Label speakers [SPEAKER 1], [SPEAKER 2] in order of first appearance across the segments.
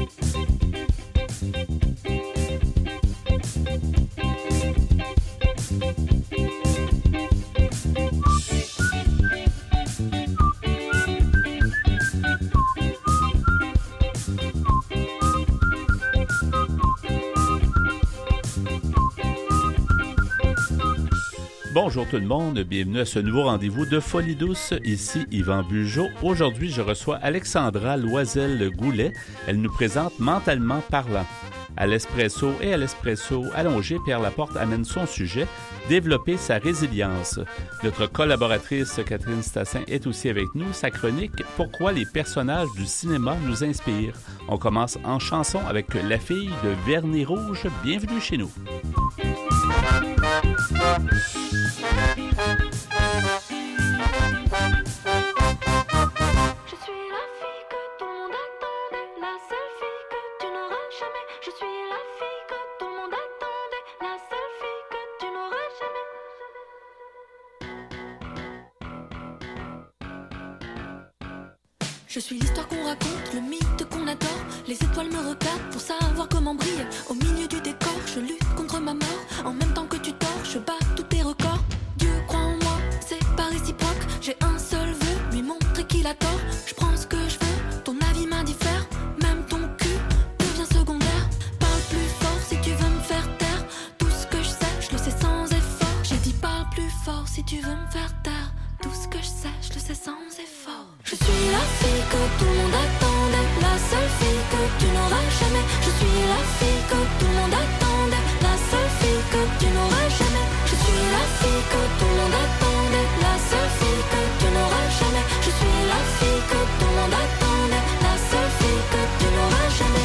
[SPEAKER 1] Bonjour tout le monde, bienvenue à ce nouveau rendez-vous de Folie douce. Ici Yvan Bugeaud. Aujourd'hui, je reçois Alexandra Loisel-Goulet. Elle nous présente Mentalement parlant. À l'espresso et à l'espresso allongé, Pierre Laporte amène son sujet, développer sa résilience. Notre collaboratrice Catherine Stassin est aussi avec nous. Sa chronique, Pourquoi les personnages du cinéma nous inspirent. On commence en chanson avec La fille de Vernis Rouge. Bienvenue chez nous.
[SPEAKER 2] Je suis l'histoire qu'on raconte, le mythe qu'on adore. Les étoiles me regardent pour savoir comment brille. Au milieu du décor, je lutte contre ma mort. En même temps que tu dors, je bats tous tes records. Dieu croit en moi, c'est pas réciproque. J'ai un seul vœu, lui montrer qu'il a tort. Je prends ce que je veux, ton avis m'indiffère. Même ton cul devient secondaire. Parle plus fort si tu veux me faire taire. Tout ce que je sais, je le sais sans effort. J'ai dit parle plus fort si tu veux me faire taire. Tout ce que je sais, je le sais sans effort. Je suis la fille que tout le monde attendait, la seule fille que tu n'auras jamais. Je suis la fille que tout le monde attendait, la seule fille que tu n'auras jamais. Je suis la fille que tout le monde attendait, la seule fille que tu n'auras jamais. Je suis la fille que tout le monde attendait, la seule fille que tu n'auras jamais.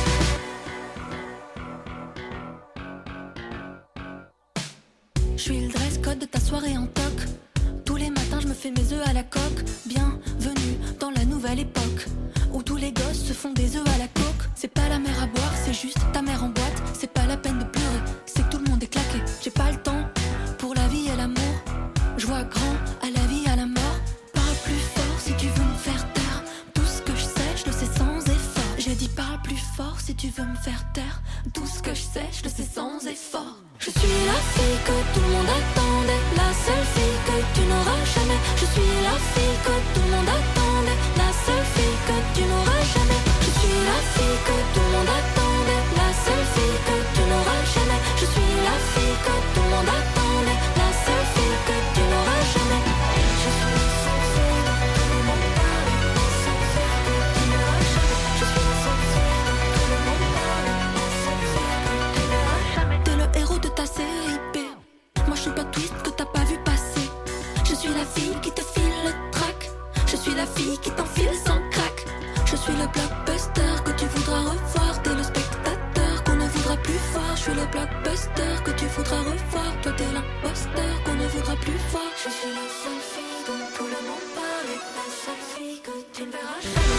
[SPEAKER 2] Je suis le dress code de ta soirée en toc. Tous les matins je me fais mes œufs à la coque. Bienvenue dans la nouvelle époque où tous les gosses se font des œufs à la coque. C'est pas la mer à boire, c'est juste ta mère en boîte. C'est pas la peine de pleurer, c'est que tout le monde est claqué. J'ai pas le temps pour la vie et l'amour. Je vois grand à la vie, à la mort. Parle plus fort si tu veux me faire taire. Tout ce que je sais, je le sais sans effort. J'ai dit parle plus fort si tu veux me faire taire. Tout ce que je sais, je le sais sans effort. Je suis la fille que tout le monde attendait, la seule fille que tu n'auras jamais. Je suis la fille que tout le monde attendait, la seule fille que tu n'auras jamais. Je suis la fille que tout le monde attendait, la seule fille que tu n'auras jamais. Je suis la fille que tout le monde attendait, la seule fille que tu n'auras jamais. Je suis la seule fille dont tout le monde parle, la seule fille que tu n'auras jamais. Je suis la seule fille dont tout le monde parle, la seule fille que tu n'auras jamais. T'es le héros de ta série B. Moi je suis pas twist que t'as pas vu passer. Je suis la fille qui te file le track. Je suis la fille qui t'enfile sans crack. Je suis le blockbuster que tu voudras revoir. T'es le spectateur qu'on ne voudra plus voir. Je suis le blockbuster que tu voudras revoir. Toi t'es l'imposteur qu'on ne voudra plus voir. Je suis la seule fille dont tout le monde parle, la seule fille que tu ne verras jamais.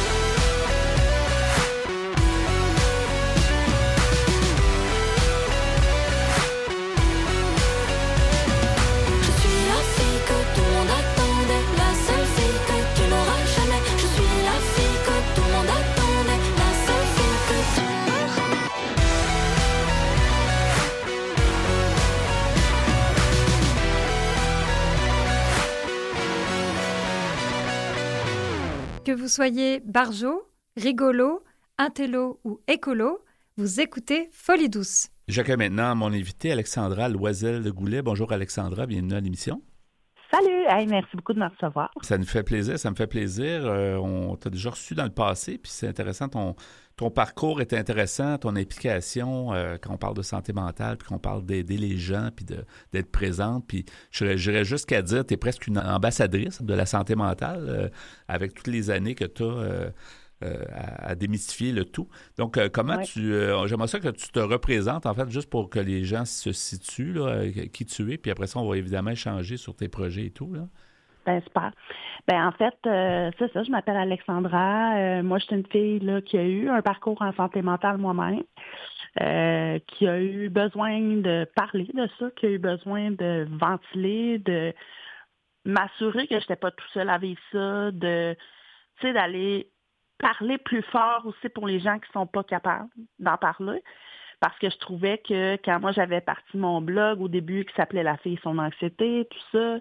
[SPEAKER 3] Que vous soyez barjo, rigolo, intello ou écolo, vous écoutez Folie douce.
[SPEAKER 1] J'accueille maintenant mon invité Alexandra Loisel-Goulet. Bonjour Alexandra, bienvenue à l'émission.
[SPEAKER 4] Salut! Hey, merci beaucoup de me recevoir.
[SPEAKER 1] Ça nous fait plaisir, ça me fait plaisir. On t'a déjà reçu dans le passé, puis c'est intéressant, ton parcours est intéressant, ton implication quand on parle de santé mentale, puis qu'on parle d'aider les gens, puis d'être présente. Puis j'irais jusqu'à dire, tu es presque une ambassadrice de la santé mentale avec toutes les années que tu as à démystifier le tout. Donc, comment j'aimerais ça que tu te représentes, en fait, juste pour que les gens se situent, là, qui tu es, puis après ça, on va évidemment échanger sur tes projets et tout, là.
[SPEAKER 4] Ben, super. Ben, en fait, c'est ça, je m'appelle Alexandra. Moi, je suis une fille là, qui a eu un parcours en santé mentale moi-même, qui a eu besoin de parler de ça, qui a eu besoin de ventiler, de m'assurer que je n'étais pas tout seul à vivre ça, d'aller parler plus fort aussi pour les gens qui sont pas capables d'en parler. Parce que je trouvais que quand moi j'avais parti mon blog au début qui s'appelait La fille et son anxiété, tout ça,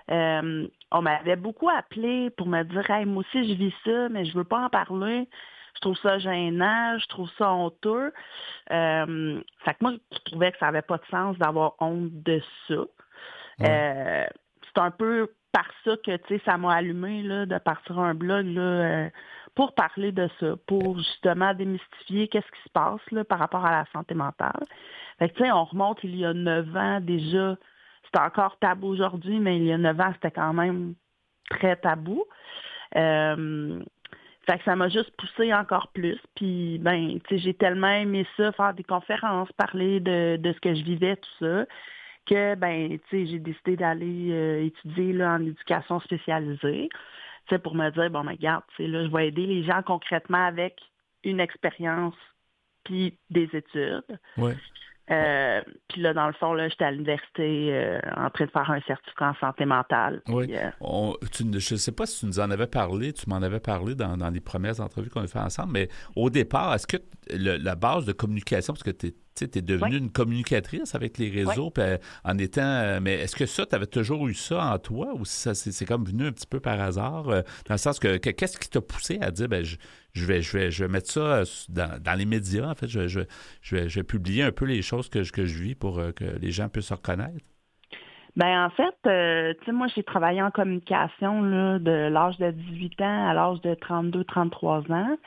[SPEAKER 4] on m'avait beaucoup appelé pour me dire hey, moi aussi je vis ça, mais je veux pas en parler. Je trouve ça gênant, je trouve ça honteux. Fait que moi, je trouvais que ça n'avait pas de sens d'avoir honte de ça.
[SPEAKER 1] Ouais.
[SPEAKER 4] C'est un peu par ça que, tu sais, ça m'a allumé là, de partir un blog là, pour parler de ça, pour justement démystifier qu'est-ce qui se passe là, par rapport à la santé mentale. Fait que, tu sais, on remonte il y a 9 ans déjà. C'était encore tabou aujourd'hui, mais il y a 9 ans, c'était quand même très tabou. Fait que ça m'a juste poussé encore plus. Puis, ben, tu sais, j'ai tellement aimé ça, faire des conférences, parler de ce que je vivais, tout ça, que, ben, tu sais, j'ai décidé d'aller étudier là, en éducation spécialisée, tu sais, pour me dire, bon, ben, regarde, tu sais, là, je vais aider les gens concrètement avec une expérience puis des études.
[SPEAKER 1] Ouais.
[SPEAKER 4] Puis là, dans le fond, là, j'étais à l'université en train de faire un certificat en santé mentale.
[SPEAKER 1] Oui.
[SPEAKER 4] Puis,
[SPEAKER 1] Je ne sais pas si tu nous en avais parlé, tu m'en avais parlé dans les premières entrevues qu'on a fait ensemble, mais au départ, est-ce que la base de communication, parce que tu es devenue une communicatrice avec les réseaux, puis, en étant. Mais est-ce que ça, tu avais toujours eu ça en toi ou si ça c'est comme venu un petit peu par hasard? Dans le sens que qu'est-ce qui t'a poussé à dire, ben, je vais mettre ça dans les médias, en fait, je vais publier un peu les choses que je vis pour que les gens puissent se reconnaître?
[SPEAKER 4] Ben en fait, tu sais, moi, j'ai travaillé en communication là, de l'âge de 18 ans à l'âge de 32-33 ans.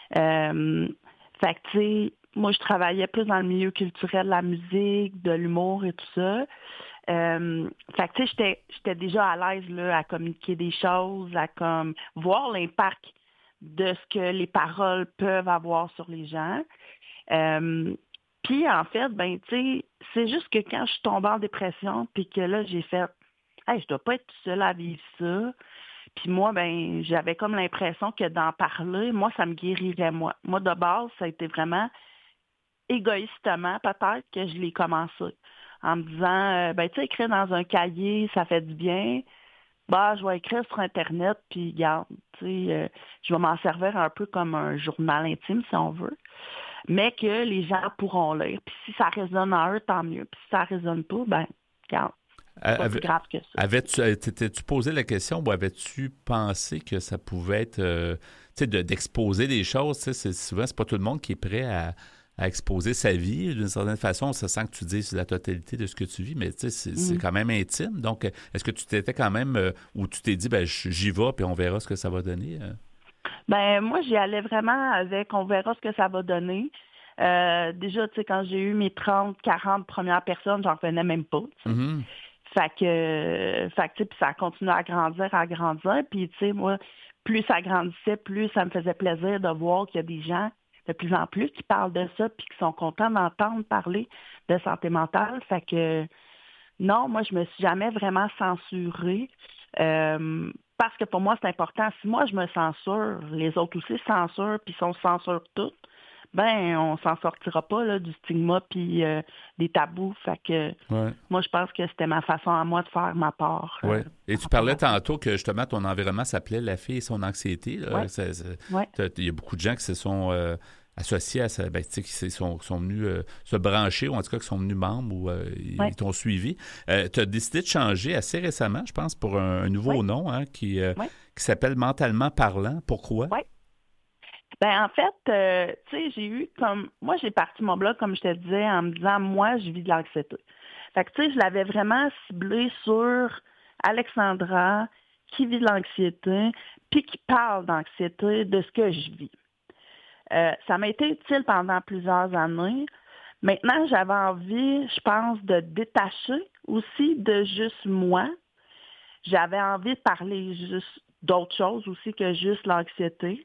[SPEAKER 4] Fait que, tu sais, moi, je travaillais plus dans le milieu culturel, de la musique, de l'humour et tout ça. Fait que, tu sais, j'étais déjà à l'aise là, à communiquer des choses, à comme voir l'impact de ce que les paroles peuvent avoir sur les gens. Puis, en fait, ben, tu sais, c'est juste que quand je suis tombée en dépression, puis que là, j'ai fait, hey, je dois pas être toute seule à vivre ça. Puis moi, ben, j'avais comme l'impression que d'en parler, moi, ça me guérirait, moi. Moi, de base, ça a été vraiment égoïstement, peut-être, que je l'ai commencé. En me disant, ben, tu sais, écrire dans un cahier, ça fait du bien. Bah, je vais écrire sur Internet, puis regarde, tu sais, je vais m'en servir un peu comme un journal intime, si on veut, mais que les gens pourront lire. Puis si ça résonne en eux, tant mieux. Puis si ça résonne pas, ben, regarde, c'est pas plus grave que ça.
[SPEAKER 1] T'étais-tu posé la question ou avais-tu pensé que ça pouvait être, tu sais, d'exposer des choses, tu sais, souvent, c'est pas tout le monde qui est prêt à exposer sa vie. D'une certaine façon, ça sent que tu dis la totalité de ce que tu vis, mais tu sais, c'est quand même intime. Donc, est-ce que tu t'étais quand même, ou tu t'es dit, ben, j'y vais, puis on verra ce que ça va donner?
[SPEAKER 4] Ben, moi, j'y allais vraiment avec, on verra ce que ça va donner. Déjà, tu sais, quand j'ai eu mes 30, 40 premières personnes, j'en revenais même pas. Tu sais.
[SPEAKER 1] Mm-hmm.
[SPEAKER 4] Fait que, tu sais, puis ça a continué à grandir. Puis, tu sais, moi, plus ça grandissait, plus ça me faisait plaisir de voir qu'il y a des gens de plus en plus qui parlent de ça puis qui sont contents d'entendre parler de santé mentale. Fait que, non, moi, je me suis jamais vraiment censurée parce que pour moi, c'est important. Si moi, je me censure, les autres aussi se censurent puis si on se censure toutes, ben, on s'en sortira pas là, du stigma puis des tabous. Fait que moi, je pense que c'était ma façon à moi de faire ma part.
[SPEAKER 1] Oui. Et tu parlais tantôt que justement ton environnement s'appelait La fille et son anxiété. Il y a beaucoup de gens qui se sont associés à ça, ben, qui sont venus se brancher, ou en tout cas qui sont venus membres ou ils t'ont suivi. Tu as décidé de changer assez récemment, je pense, pour un nouveau nom qui s'appelle Mentalement parlant. Pourquoi?
[SPEAKER 4] Oui. Ben en fait, tu sais, moi j'ai parti mon blog, comme je te disais, en me disant, moi, je vis de l'anxiété. Fait que tu sais, je l'avais vraiment ciblé sur Alexandra, qui vit de l'anxiété, puis qui parle d'anxiété, de ce que je vis. Ça m'a été utile pendant plusieurs années. Maintenant, j'avais envie, je pense, de détacher aussi de juste moi. J'avais envie de parler juste d'autres choses aussi que juste l'anxiété.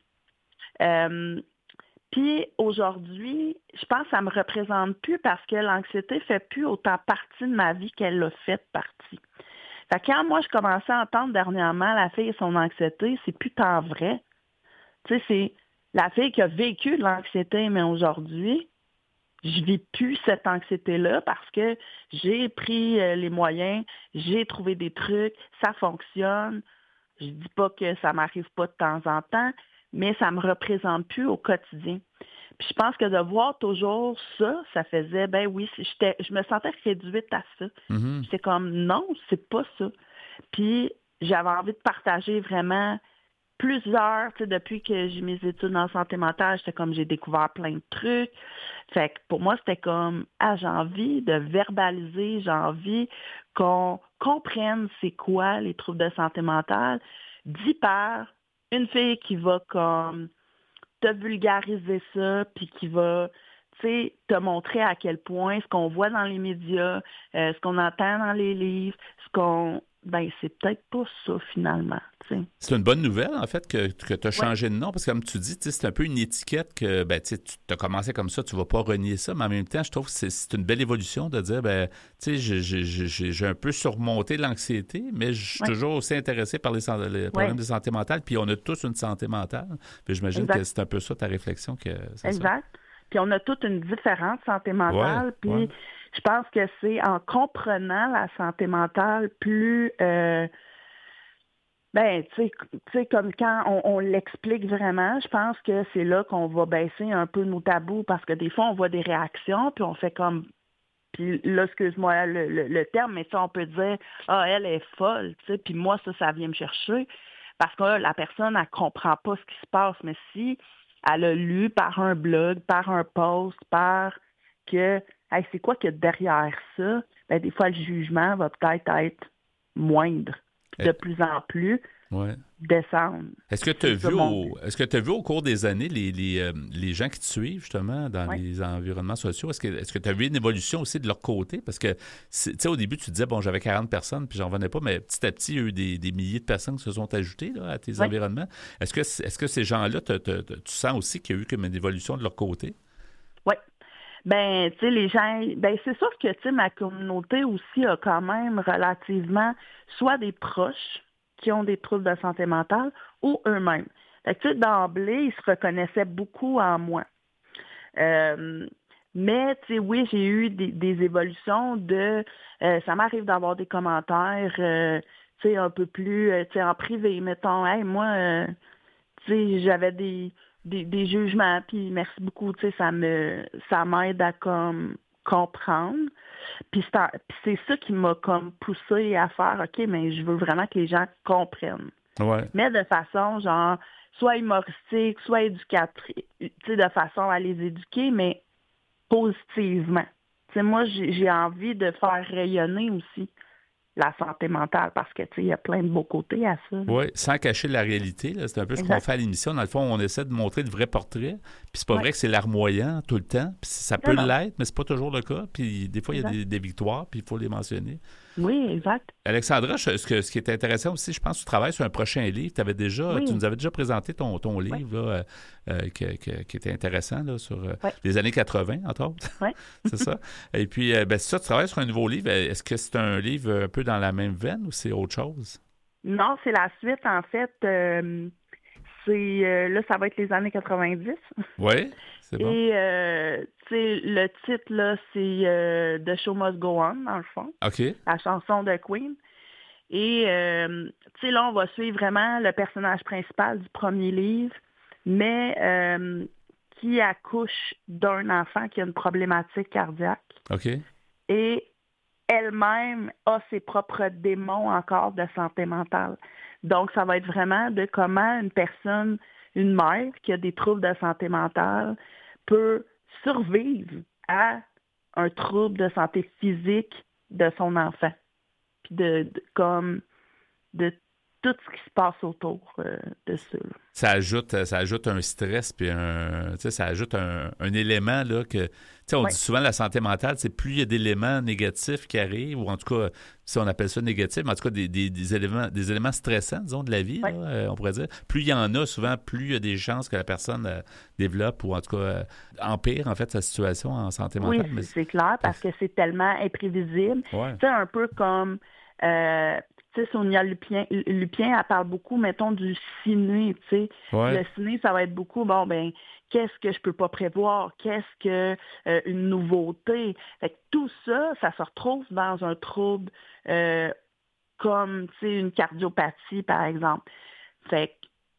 [SPEAKER 4] Puis aujourd'hui, je pense que ça me représente plus parce que l'anxiété fait plus autant partie de ma vie qu'elle l'a fait partie. Fait que quand moi je commençais à entendre dernièrement la fille et son anxiété, c'est plus tant vrai. Tu sais, c'est la fille qui a vécu de l'anxiété, mais aujourd'hui, je vis plus cette anxiété-là parce que j'ai pris les moyens, j'ai trouvé des trucs, ça fonctionne. Je dis pas que ça m'arrive pas de temps en temps, mais ça me représente plus au quotidien. Puis je pense que de voir toujours ça, ça faisait, ben oui, je me sentais réduite à ça.
[SPEAKER 1] Mhm.
[SPEAKER 4] J'étais comme, non, c'est pas ça. Puis j'avais envie de partager vraiment plusieurs, tu sais, depuis que j'ai mes études en santé mentale, j'étais comme, j'ai découvert plein de trucs. Fait que pour moi, c'était comme, j'ai envie de verbaliser, j'ai envie qu'on comprenne c'est quoi les troubles de santé mentale, dit par une fille qui va comme te vulgariser ça, puis qui va, tu sais, te montrer à quel point ce qu'on voit dans les médias, ce qu'on entend dans les livres, c'est peut-être pas ça finalement, tu sais.
[SPEAKER 1] C'est une bonne nouvelle, en fait, que tu as changé de nom, parce que comme tu dis, c'est un peu une étiquette que, tu as commencé comme ça, tu vas pas renier ça, mais en même temps, je trouve que c'est une belle évolution de dire, j'ai un peu surmonté l'anxiété, mais je suis toujours aussi intéressé par les problèmes de santé mentale, puis on a tous une santé mentale. Puis j'imagine que c'est un peu ça ta réflexion.
[SPEAKER 4] Exact. Puis on a toute une différente santé mentale, puis je pense que c'est en comprenant la santé mentale plus... tu sais, comme quand on l'explique vraiment, je pense que c'est là qu'on va baisser un peu nos tabous, parce que des fois, on voit des réactions, puis on fait comme... Puis là, excuse-moi le terme, mais ça, on peut dire, elle est folle, tu sais, puis moi, ça vient me chercher, parce que la personne, elle comprend pas ce qui se passe, mais si elle a lu par un blog, par un post, par que, c'est quoi qu'il y a derrière ça, des fois, le jugement va peut-être être moindre, de plus en plus descendre.
[SPEAKER 1] Est-ce que tu as vu au cours des années les gens qui te suivent, justement, dans les environnements sociaux? Est-ce que tu as vu une évolution aussi de leur côté? Parce que, tu sais, au début, tu disais, j'avais 40 personnes, puis j'en revenais pas, mais petit à petit, il y a eu des milliers de personnes qui se sont ajoutées là, à tes environnements. Est-ce que ces gens-là, tu sens aussi qu'il y a eu comme une évolution de leur côté?
[SPEAKER 4] Oui. Tu sais, les gens, c'est sûr que, tu sais, ma communauté aussi a quand même relativement soit des proches qui ont des troubles de santé mentale ou eux-mêmes. Fait que, tu sais, d'emblée, ils se reconnaissaient beaucoup en moi. Mais, tu sais, oui, j'ai eu des évolutions ça m'arrive d'avoir des commentaires, tu sais, un peu plus, tu sais, en privé, mettons, moi, tu sais, j'avais des jugements, puis merci beaucoup, tu sais, ça m'aide à comme comprendre. Puis c'est ça qui m'a comme poussé à faire, OK, mais je veux vraiment que les gens comprennent.
[SPEAKER 1] Ouais.
[SPEAKER 4] Mais de façon, genre, soit humoristique, soit éducatrice, tu sais, de façon à les éduquer, mais positivement. Tu sais, moi, j'ai envie de faire rayonner aussi la santé mentale, parce que, tu sais, il y a plein de beaux côtés à ça.
[SPEAKER 1] Oui, sans cacher la réalité. Là. C'est un peu ce qu'on fait à l'émission. Dans le fond, on essaie de montrer de vrais portraits. Puis c'est pas vrai que c'est larmoyant tout le temps. Puis ça peut l'être, mais c'est pas toujours le cas. Puis des fois, il y a des victoires, puis il faut les mentionner.
[SPEAKER 4] Oui, exact.
[SPEAKER 1] Alexandra, ce qui est intéressant aussi, je pense que tu travailles sur un prochain livre. Tu nous avais déjà présenté ton livre là, qui était intéressant là, sur les années 80, entre autres.
[SPEAKER 4] Oui.
[SPEAKER 1] C'est ça. Et puis, c'est ça, tu travailles sur un nouveau livre. Est-ce que c'est un livre un peu dans la même veine ou c'est autre chose?
[SPEAKER 4] Non, c'est la suite, en fait. Là, ça va être les années 90.
[SPEAKER 1] Oui, c'est bon.
[SPEAKER 4] Et, tu sais, le titre, là, c'est The Show Must Go On, dans le fond.
[SPEAKER 1] OK.
[SPEAKER 4] La chanson de Queen. Et, tu sais, là, on va suivre vraiment le personnage principal du premier livre, mais qui accouche d'un enfant qui a une problématique cardiaque.
[SPEAKER 1] OK.
[SPEAKER 4] Et elle-même a ses propres démons encore de santé mentale. Donc, ça va être vraiment de comment une mère qui a des troubles de santé mentale peut survivre à un trouble de santé physique de son enfant. Puis de tout ce qui se passe autour de ça.
[SPEAKER 1] Ça ajoute un stress, puis ça ajoute un élément là, que, on dit souvent la santé mentale, c'est plus il y a d'éléments négatifs qui arrivent, ou en tout cas, si on appelle ça négatif, mais en tout cas des éléments stressants, disons, de la vie, là, on pourrait dire. Plus il y en a, souvent, plus il y a des chances que la personne développe, ou en tout cas, empire, en fait, sa situation en santé mentale.
[SPEAKER 4] Oui, c'est clair, parce que c'est tellement imprévisible.
[SPEAKER 1] Ouais.
[SPEAKER 4] C'est un peu comme... tu sais, Sonia Lupien, elle parle beaucoup, mettons, du ciné, tu sais.
[SPEAKER 1] Ouais.
[SPEAKER 4] Le ciné, ça va être beaucoup, qu'est-ce que je peux pas prévoir? Qu'est-ce que une nouveauté? Fait que tout ça, ça se retrouve dans un trouble comme, tu sais, une cardiopathie, par exemple. Fait que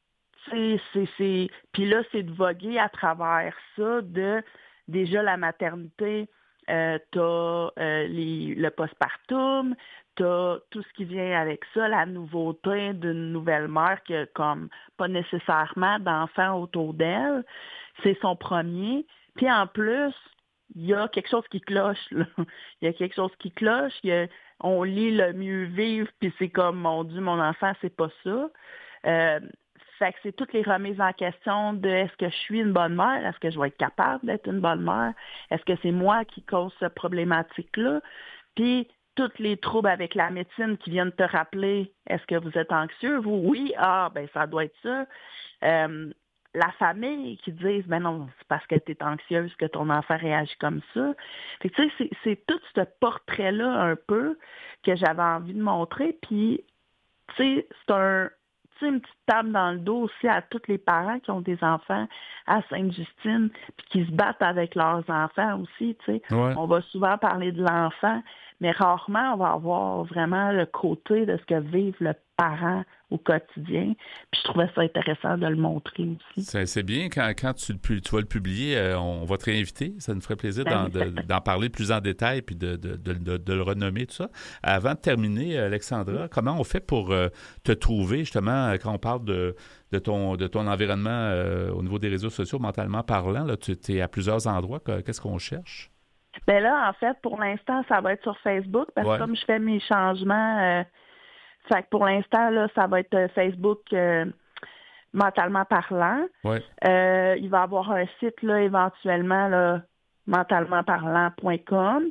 [SPEAKER 4] Puis là, c'est de voguer à travers ça de déjà la maternité, t'as le postpartum, t'as tout ce qui vient avec ça, la nouveauté d'une nouvelle mère qui a comme pas nécessairement d'enfants autour d'elle. C'est son premier. Puis en plus, il y a quelque chose qui cloche, là. Il y a quelque chose qui cloche. On lit le mieux vivre, puis c'est comme, mon Dieu, mon enfant, c'est pas ça. Fait que c'est toutes les remises en question de est-ce que je suis une bonne mère? Est-ce que je vais être capable d'être une bonne mère? Est-ce que c'est moi qui cause cette problématique-là? Puis tous les troubles avec la médecine qui viennent te rappeler, est-ce que vous êtes anxieux? Vous, oui, ben ça doit être ça. La famille qui disent, ben non, c'est parce que tu es anxieuse que ton enfant réagit comme ça. Fait que, tu sais, c'est tout ce portrait-là un peu que j'avais envie de montrer. Puis, tu sais, c'est une petite table dans le dos aussi à tous les parents qui ont des enfants à Sainte-Justine puis qui se battent avec leurs enfants aussi, tu sais.
[SPEAKER 1] Ouais.
[SPEAKER 4] On va souvent parler de l'enfant, mais rarement on va avoir vraiment le côté de ce que vivent le parent au quotidien. Puis je trouvais ça intéressant de le montrer aussi.
[SPEAKER 1] C'est bien. Quand tu vas le publier, on va te réinviter. Ça nous ferait plaisir d'en parler plus en détail puis de le renommer, tout ça. Avant de terminer, Alexandra, comment on fait pour te trouver, justement, quand on parle de ton environnement au niveau des réseaux sociaux, mentalement parlant? Là, tu es à plusieurs endroits. Qu'est-ce qu'on cherche?
[SPEAKER 4] Bien là, en fait, pour l'instant, ça va être sur Facebook parce que comme je fais mes changements... fait que pour l'instant, là, ça va être Facebook mentalement parlant.
[SPEAKER 1] Ouais.
[SPEAKER 4] Il va y avoir un site là, éventuellement là, mentalementparlant.com.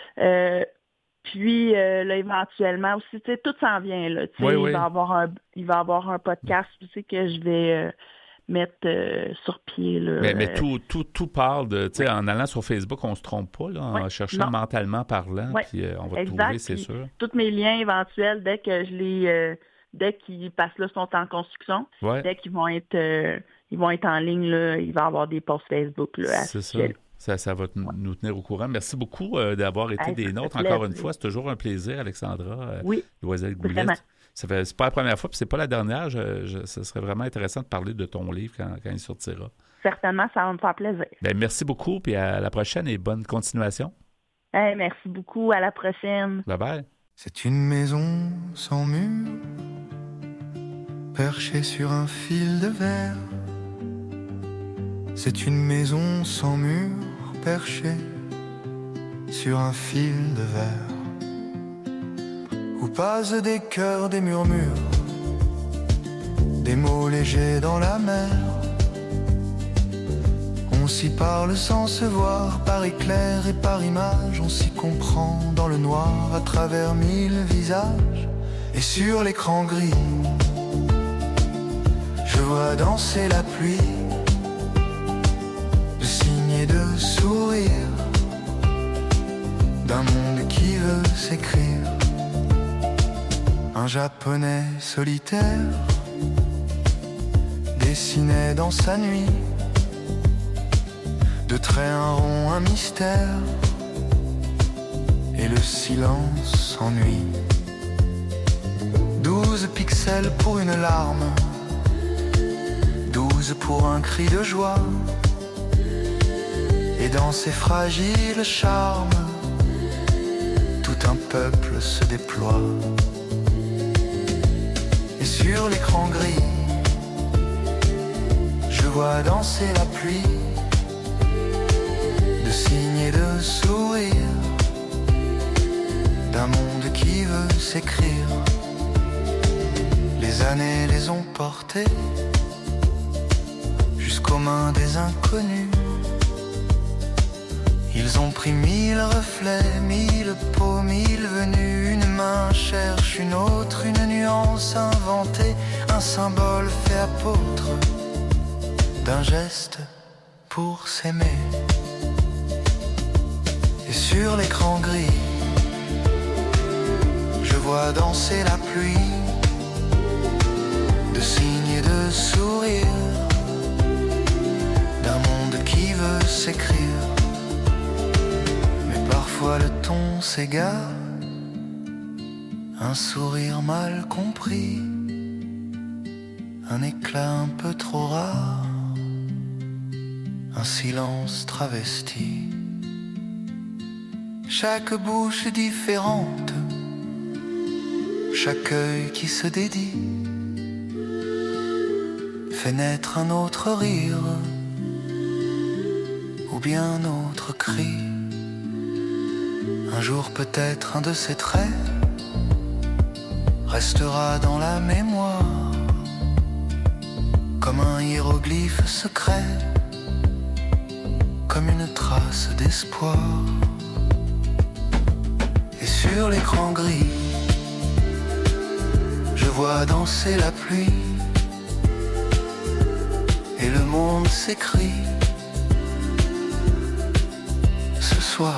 [SPEAKER 4] Puis là, éventuellement aussi, tu sais, tout s'en vient là. Tu sais, il va y avoir un podcast aussi que je vais mettre sur pied là.
[SPEAKER 1] Mais tout parle de, tu sais, en allant sur Facebook, on se trompe pas là, en cherchant mentalement parlant, puis on va trouver, c'est sûr.
[SPEAKER 4] Tous mes liens éventuels, dès que je les, dès qu'ils passent là, sont en construction, dès qu'ils vont être en ligne là, il va y avoir des posts Facebook là.
[SPEAKER 1] C'est ça. Ça va nous tenir au courant. Merci beaucoup d'avoir été des nôtres. Encore une fois, c'est toujours un plaisir, Alexandra Loisel-Goulet. C'est pas la première fois, puis c'est pas la dernière. Ce serait vraiment intéressant de parler de ton livre quand il sortira.
[SPEAKER 4] Certainement, ça va me faire plaisir.
[SPEAKER 1] Bien, merci beaucoup, puis à la prochaine et bonne continuation.
[SPEAKER 4] Merci beaucoup, à la prochaine.
[SPEAKER 1] Bye-bye.
[SPEAKER 5] C'est une maison sans mur, perchée sur un fil de verre. C'est une maison sans mur, perchée sur un fil de verre. Où passent des cœurs, des murmures, des mots légers dans la mer. On s'y parle sans se voir, par éclair et par image. On s'y comprend dans le noir, à travers 1000 visages. Et sur l'écran gris, je vois danser la pluie, de signes et de sourires, d'un monde qui veut s'écrire. Un japonais solitaire dessinait dans sa nuit, de traits un rond, un mystère, et le silence s'ennuie. 12 pixels pour une larme, 12 pour un cri de joie, et dans ces fragiles charmes, tout un peuple se déploie. Et sur l'écran gris, je vois danser la pluie, de signes et de sourires, d'un monde qui veut s'écrire. Les années les ont portés jusqu'aux mains des inconnus. Ils ont pris 1000 reflets, 1000 peaux, 1000 venues. Une main cherche une autre, une nuance inventée, un symbole fait apôtre d'un geste pour s'aimer. Et sur l'écran gris, je vois danser la pluie, de signes et de sourires, d'un monde qui veut s'écrire. Parfois le ton s'égare, un sourire mal compris, un éclat un peu trop rare, un silence travesti. Chaque bouche différente, chaque œil qui se dédie, fait naître un autre rire, ou bien un autre cri. Un jour peut-être un de ces traits restera dans la mémoire, comme un hiéroglyphe secret, comme une trace d'espoir. Et sur l'écran gris, je vois danser la pluie, et le monde s'écrit ce soir.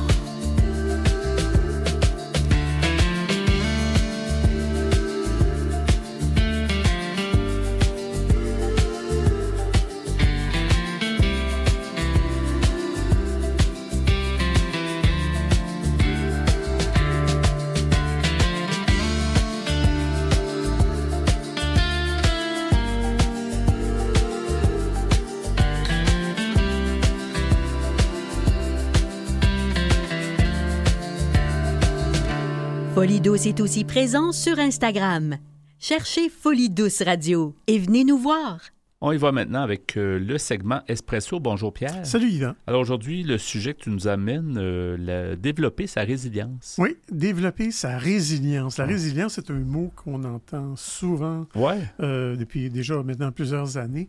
[SPEAKER 6] Folie Douce est aussi présent sur Instagram. Cherchez Folie Douce Radio et venez nous voir.
[SPEAKER 1] On y va maintenant avec le segment Espresso. Bonjour Pierre.
[SPEAKER 7] Salut Yvan.
[SPEAKER 1] Alors aujourd'hui, le sujet que tu nous amènes, développer sa résilience.
[SPEAKER 7] Oui, développer sa résilience. La résilience, c'est un mot qu'on entend souvent depuis déjà maintenant plusieurs années.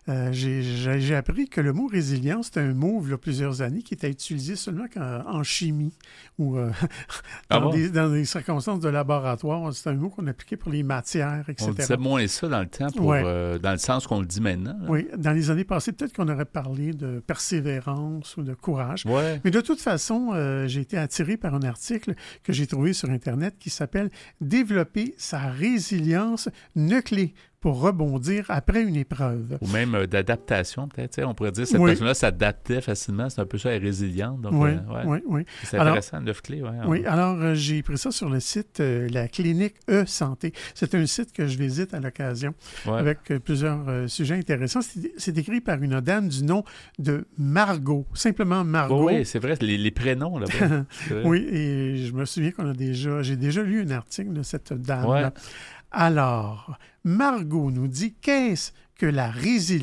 [SPEAKER 7] J'ai appris que le mot résilience, c'était un mot, il y a plusieurs années, qui était utilisé seulement en chimie ou dans des circonstances de laboratoire. C'est un mot qu'on appliquait pour les matières, etc.
[SPEAKER 1] On disait moins ça dans le temps, dans le sens qu'on le dit maintenant. Là.
[SPEAKER 7] Oui, dans les années passées, peut-être qu'on aurait parlé de persévérance ou de courage.
[SPEAKER 1] Ouais.
[SPEAKER 7] Mais de toute façon, j'ai été attiré par un article que j'ai trouvé sur Internet qui s'appelle « Développer sa résilience, 9 clés pour rebondir après une épreuve. »
[SPEAKER 1] Ou même d'adaptation, peut-être. On pourrait dire que cette personne-là s'adaptait facilement. C'est un peu ça, elle est résiliente. Donc,
[SPEAKER 7] oui.
[SPEAKER 1] C'est intéressant, 9 clés.
[SPEAKER 7] Oui, alors j'ai pris ça sur le site La Clinique E-Santé. C'est un site que je visite à l'occasion avec plusieurs sujets intéressants. C'est écrit par une dame du nom de Margot. Simplement Margot.
[SPEAKER 1] Oui, c'est vrai, les prénoms là-bas.
[SPEAKER 7] Oui, et je me souviens j'ai déjà lu un article de cette dame. Ouais. Alors, Margot nous dit « Qu'est-ce que la résilience? »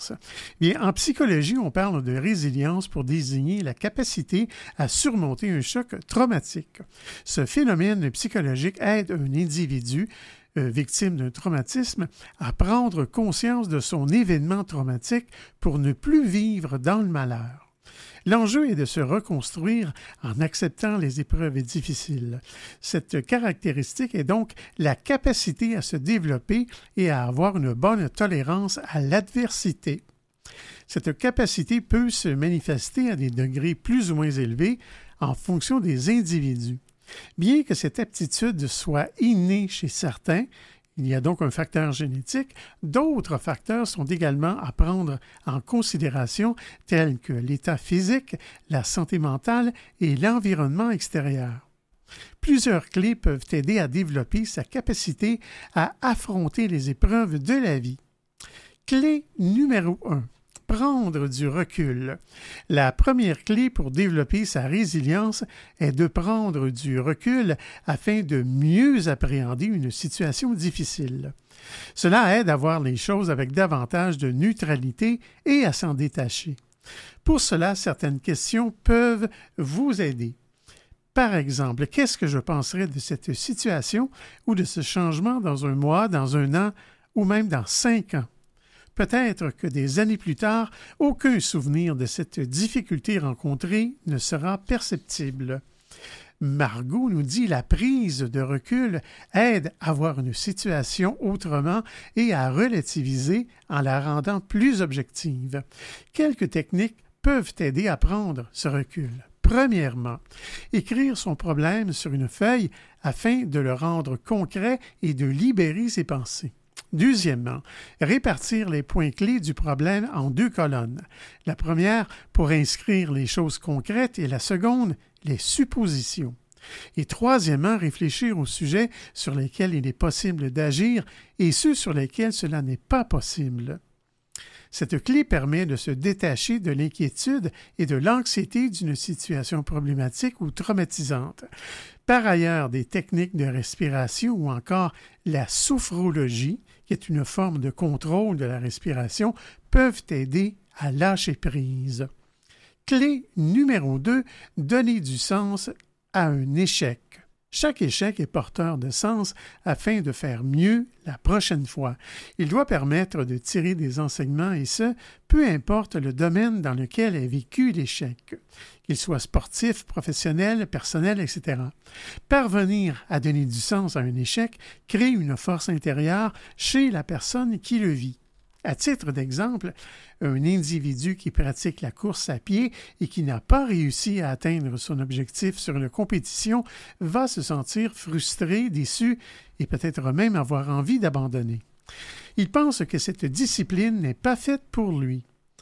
[SPEAKER 7] Bien, en psychologie, on parle de résilience pour désigner la capacité à surmonter un choc traumatique. Ce phénomène psychologique aide un individu victime d'un traumatisme à prendre conscience de son événement traumatique pour ne plus vivre dans le malheur. L'enjeu est de se reconstruire en acceptant les épreuves difficiles. Cette caractéristique est donc la capacité à se développer et à avoir une bonne tolérance à l'adversité. Cette capacité peut se manifester à des degrés plus ou moins élevés en fonction des individus. Bien que cette aptitude soit innée chez certains, il y a donc un facteur génétique. D'autres facteurs sont également à prendre en considération, tels que l'état physique, la santé mentale et l'environnement extérieur. Plusieurs clés peuvent aider à développer sa capacité à affronter les épreuves de la vie. Clé numéro 1. Prendre du recul. La première clé pour développer sa résilience est de prendre du recul afin de mieux appréhender une situation difficile. Cela aide à voir les choses avec davantage de neutralité et à s'en détacher. Pour cela, certaines questions peuvent vous aider. Par exemple, qu'est-ce que je penserais de cette situation ou de ce changement dans un mois, dans un an ou même dans 5 ans? Peut-être que des années plus tard, aucun souvenir de cette difficulté rencontrée ne sera perceptible. Margot nous dit « La prise de recul aide à voir une situation autrement et à relativiser en la rendant plus objective. » Quelques techniques peuvent aider à prendre ce recul. Premièrement, écrire son problème sur une feuille afin de le rendre concret et de libérer ses pensées. Deuxièmement, répartir les points clés du problème en 2 colonnes. La première pour inscrire les choses concrètes et la seconde, les suppositions. Et troisièmement, réfléchir aux sujets sur lesquels il est possible d'agir et ceux sur lesquels cela n'est pas possible. Cette clé permet de se détacher de l'inquiétude et de l'anxiété d'une situation problématique ou traumatisante. Par ailleurs, des techniques de respiration ou encore la sophrologie, qui est une forme de contrôle de la respiration, peuvent aider à lâcher prise. Clé numéro 2, donner du sens à un échec. Chaque échec est porteur de sens afin de faire mieux la prochaine fois. Il doit permettre de tirer des enseignements et ce, peu importe le domaine dans lequel est vécu l'échec, qu'il soit sportif, professionnel, personnel, etc. Parvenir à donner du sens à un échec crée une force intérieure chez la personne qui le vit. À titre d'exemple, un individu qui pratique la course à pied et qui n'a pas réussi à atteindre son objectif sur une compétition va se sentir frustré, déçu et peut-être même avoir envie d'abandonner. Il pense que cette discipline n'est pas faite pour lui.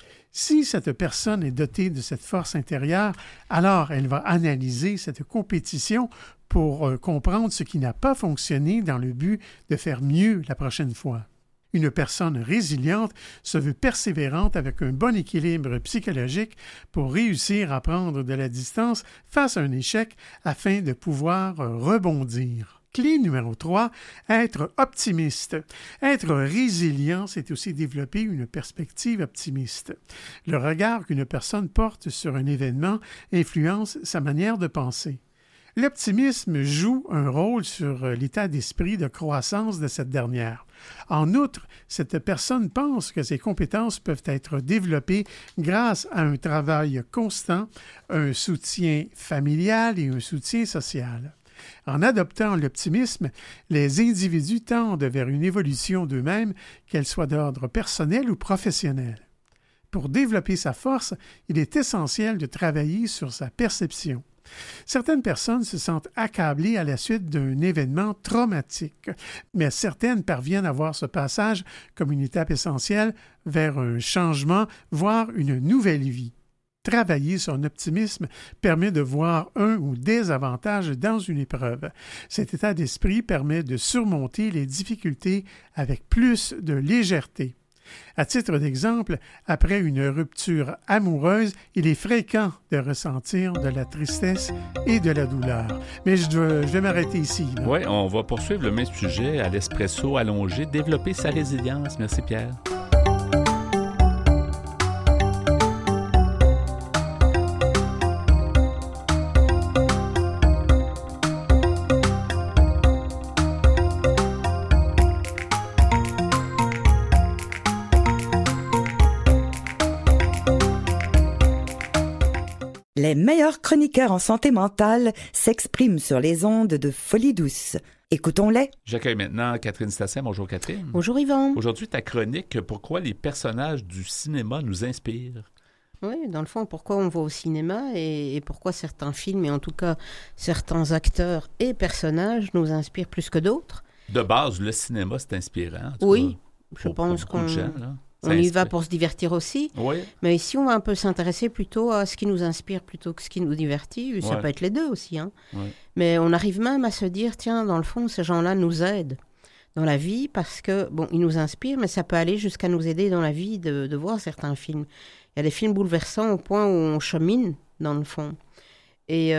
[SPEAKER 7] Si cette personne est dotée de cette force intérieure, alors elle va analyser cette compétition pour comprendre ce qui n'a pas fonctionné dans le but de faire mieux la prochaine fois. Une personne résiliente se veut persévérante avec un bon équilibre psychologique pour réussir à prendre de la distance face à un échec afin de pouvoir rebondir. Clé numéro 3, être optimiste. Être résilient, c'est aussi développer une perspective optimiste. Le regard qu'une personne porte sur un événement influence sa manière de penser. L'optimisme joue un rôle sur l'état d'esprit de croissance de cette dernière. En outre, cette personne pense que ses compétences peuvent être développées grâce à un travail constant, un soutien familial et un soutien social. En adoptant l'optimisme, les individus tendent vers une évolution d'eux-mêmes, qu'elle soit d'ordre personnel ou professionnel. Pour développer sa force, il est essentiel de travailler sur sa perception. Certaines personnes se sentent accablées à la suite d'un événement traumatique, mais certaines parviennent à voir ce passage comme une étape essentielle vers un changement, voire une nouvelle vie. Travailler son optimisme permet de voir un ou des avantages dans une épreuve. Cet état d'esprit permet de surmonter les difficultés avec plus de légèreté. À titre d'exemple, après une rupture amoureuse, il est fréquent de ressentir de la tristesse et de la douleur. Mais je vais m'arrêter ici.
[SPEAKER 1] Oui, on va poursuivre le même sujet à l'espresso allongé, développer sa résilience. Merci Pierre.
[SPEAKER 8] Les meilleurs chroniqueurs en santé mentale s'expriment sur les ondes de Folie douce. Écoutons-les.
[SPEAKER 1] J'accueille maintenant Catherine Stassin. Bonjour Catherine.
[SPEAKER 8] Bonjour Yvan.
[SPEAKER 1] Aujourd'hui, ta chronique, pourquoi les personnages du cinéma nous inspirent?
[SPEAKER 9] Oui, dans le fond, pourquoi on va au cinéma et pourquoi certains films, et en tout cas certains acteurs et personnages nous inspirent plus que d'autres.
[SPEAKER 1] De base, le cinéma, c'est inspirant.
[SPEAKER 9] Oui, je pense qu'on... On y va pour se divertir aussi,
[SPEAKER 1] oui.
[SPEAKER 9] Mais ici, on va un peu s'intéresser plutôt à ce qui nous inspire plutôt que ce qui nous divertit. Ça peut être les deux aussi. Hein.
[SPEAKER 1] Ouais.
[SPEAKER 9] Mais on arrive même à se dire, tiens, dans le fond, ces gens-là nous aident dans la vie parce que, bon, ils nous inspirent, mais ça peut aller jusqu'à nous aider dans la vie de voir certains films. Il y a des films bouleversants au point où on chemine, dans le fond. Et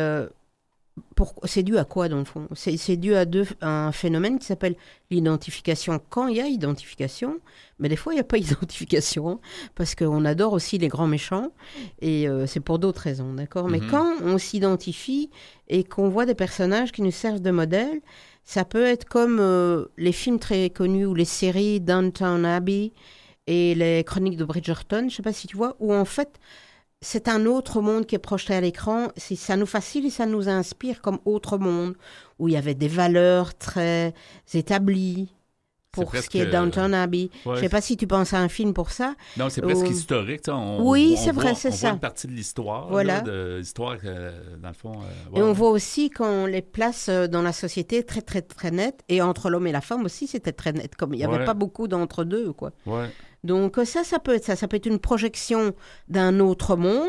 [SPEAKER 9] c'est dû à quoi, dans le fond? C'est dû à un phénomène qui s'appelle l'identification. Quand il y a identification, mais des fois, il n'y a pas identification, parce qu'on adore aussi les grands méchants, et c'est pour d'autres raisons, d'accord? Mais quand on s'identifie et qu'on voit des personnages qui nous servent de modèle, ça peut être comme les films très connus ou les séries Downton Abbey et les Chroniques de Bridgerton, je ne sais pas si tu vois, où en fait... C'est un autre monde qui est projeté à l'écran. Ça nous fascine et ça nous inspire comme autre monde, où il y avait des valeurs très établies pour ce qui est Downton Abbey. Ouais. Je ne sais pas si tu penses à un film pour ça.
[SPEAKER 1] Non, c'est presque historique.
[SPEAKER 9] Oui, c'est vrai, c'est ça.
[SPEAKER 1] On voit une partie de l'histoire.
[SPEAKER 9] Voilà.
[SPEAKER 1] De l'histoire, dans le fond.
[SPEAKER 9] Et on voit aussi qu'on les place dans la société très, très, très net. Et entre l'homme et la femme aussi, c'était très net. Comme il n'y avait pas beaucoup d'entre-deux, quoi.
[SPEAKER 1] Ouais.
[SPEAKER 9] Donc ça peut être ça. Ça peut être une projection d'un autre monde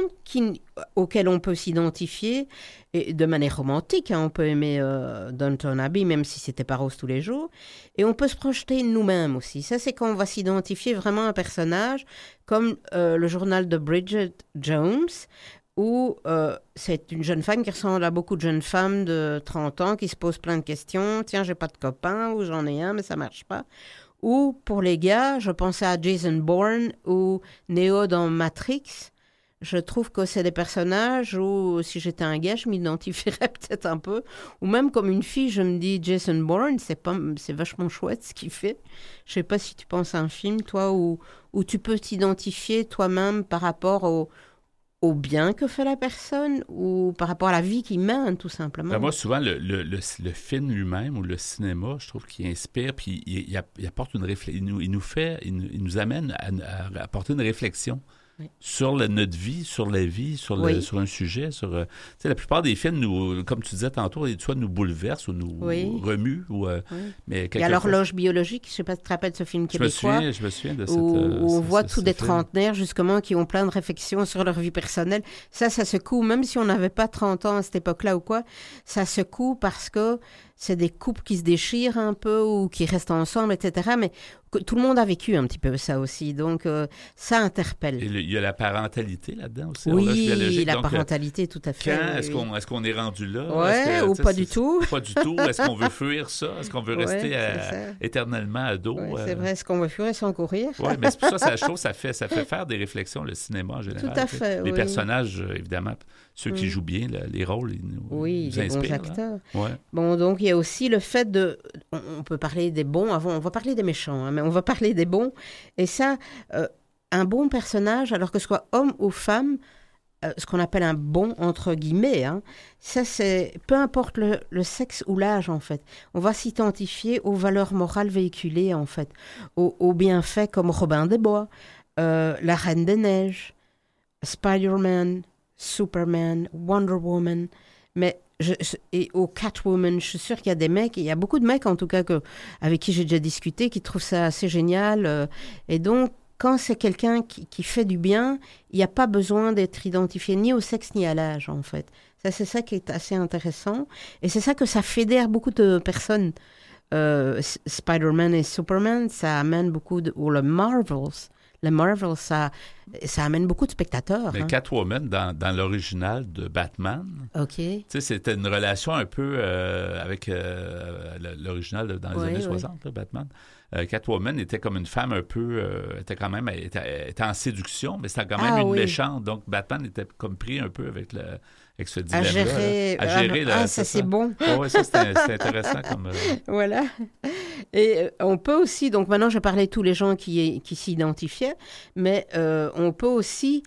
[SPEAKER 9] auquel on peut s'identifier et de manière romantique. On peut aimer Downton Abbey, même si c'était pas rose tous les jours. Et on peut se projeter nous-mêmes aussi. Ça, c'est quand on va s'identifier vraiment à un personnage, comme le journal de Bridget Jones, où c'est une jeune femme qui ressemble à beaucoup de jeunes femmes de 30 ans qui se posent plein de questions. Tiens, j'ai pas de copain, ou j'en ai un, mais ça marche pas. Ou pour les gars, je pensais à Jason Bourne ou Neo dans Matrix. Je trouve que c'est des personnages où, si j'étais un gars, je m'identifierais peut-être un peu. Ou même comme une fille, je me dis Jason Bourne, c'est vachement chouette ce qu'il fait. Je sais pas si tu penses à un film, toi, où tu peux t'identifier toi-même par rapport au bien que fait la personne ou par rapport à la vie qu'il mène, tout simplement.
[SPEAKER 1] Ben moi, souvent, le film lui-même ou le cinéma, je trouve qu'il inspire, puis il apporte une réflexion. Il nous amène à apporter une réflexion. Oui. Sur notre vie, sur la vie, sur un sujet. La plupart des films, comme tu disais tantôt, soit nous bouleversent ou nous remuent. Mais
[SPEAKER 9] il y a l'horloge biologique, je ne sais pas si tu te rappelles ce film québécois.
[SPEAKER 1] Je me souviens de
[SPEAKER 9] où on voit tous des trentenaires, justement, qui ont plein de réflexions sur leur vie personnelle. Ça secoue, même si on n'avait pas 30 ans à cette époque-là ou quoi, ça secoue parce que c'est des couples qui se déchirent un peu ou qui restent ensemble, etc. Mais tout le monde a vécu un petit peu ça aussi. Donc, ça interpelle.
[SPEAKER 1] Et il y a la parentalité là-dedans aussi.
[SPEAKER 9] Oui, la parentalité, tout à fait.
[SPEAKER 1] Est-ce qu'on est rendu là?
[SPEAKER 9] Oui, ou pas du tout.
[SPEAKER 1] Pas du tout. Est-ce qu'on veut fuir ça? Est-ce qu'on veut rester éternellement ado?
[SPEAKER 9] Oui, c'est vrai. Est-ce qu'on veut fuir sans courir?
[SPEAKER 1] Oui, mais c'est pour ça, je trouve que ça fait faire des réflexions, le cinéma en général.
[SPEAKER 9] Tout à fait,
[SPEAKER 1] Les personnages, évidemment, ceux qui jouent bien les rôles, ils nous inspirent.
[SPEAKER 9] Bons acteurs.
[SPEAKER 1] Ouais.
[SPEAKER 9] Bon, donc, il y a aussi le fait de... On peut parler des bons avant, on va parler des méchants, mais on va parler des bons. Et ça, un bon personnage, alors que ce soit homme ou femme, ce qu'on appelle un bon, entre guillemets, ça c'est... Peu importe le sexe ou l'âge, en fait. On va s'identifier aux valeurs morales véhiculées, en fait. Aux bienfaits comme Robin des Bois, la Reine des Neiges, Spider-Man, Superman, Wonder Woman, mais et au Catwoman, je suis sûre qu'il y a des mecs, il y a beaucoup de mecs en tout cas avec qui j'ai déjà discuté, qui trouvent ça assez génial. Et donc, quand c'est quelqu'un qui fait du bien, il n'y a pas besoin d'être identifié ni au sexe ni à l'âge, en fait. Ça, c'est ça qui est assez intéressant. Et c'est ça que ça fédère beaucoup de personnes. Spider-Man et Superman, ça amène beaucoup ou le Marvels. Le Marvel, ça amène beaucoup de spectateurs.
[SPEAKER 1] Mais Catwoman, dans l'original de Batman, c'était une relation un peu avec l'original dans les années 60, là, Batman. Catwoman était comme une femme un peu... était en séduction, mais c'était quand même une méchante. Donc, Batman était comme pris un peu avec ce dilemme-là. À gérer.
[SPEAKER 9] Ça, c'est bon.
[SPEAKER 1] Oui, ça, c'était intéressant comme...
[SPEAKER 9] Voilà. Et on peut aussi... Donc, maintenant, je parlais de tous les gens qui s'identifiaient, mais on peut aussi